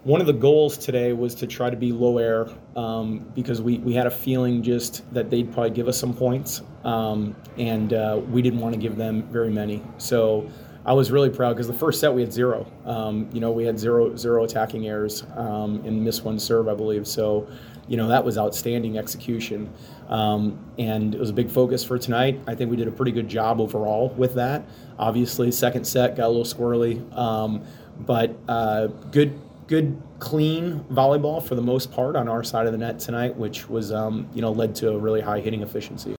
One of the goals today was to try to be low air because we had a feeling just that they'd probably give us some points, and we didn't want to give them very many. So I was really proud because the first set we had zero. We had zero attacking errors and missed one serve, I believe. So, that was outstanding execution. And it was a big focus for tonight. I think we did a pretty good job overall with that. Obviously, second set got a little squirrely, but good, clean volleyball for the most part on our side of the net tonight, which was, led to a really high hitting efficiency.